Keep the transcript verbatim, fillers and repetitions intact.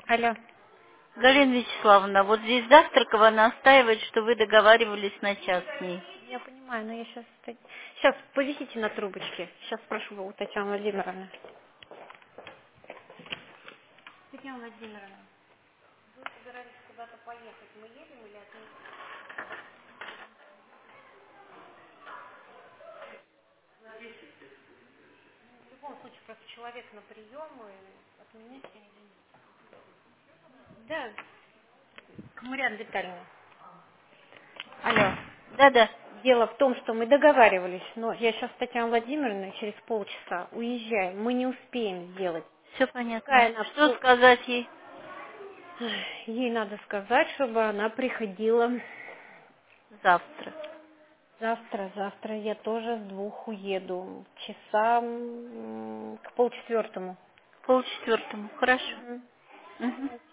Алло. Галина Вячеславовна, вот здесь Завтракова настаивает, что вы договаривались на час с ней. Я понимаю, но я сейчас... Сейчас повисите на трубочке. Сейчас спрошу у Татьяны Владимировны. Татьяна Владимировна, вы собирались куда-то поехать. Мы едем или отменим? В любом случае, просто человек на прием, и отменить или нет? Да, Марьяна Витальевна. Алло. Да-да, Дело в том, что мы договаривались, но я сейчас с Татьяной Владимировной через полчаса уезжаю. Мы не успеем сделать. все Пускай понятно. она Что по- сказать ей? Ей надо сказать, чтобы она приходила Завтра. завтра. Завтра я тоже с двух уеду. Часа м, к полчетвертому. Полчетвертому. Хорошо. Мгм. Мгм.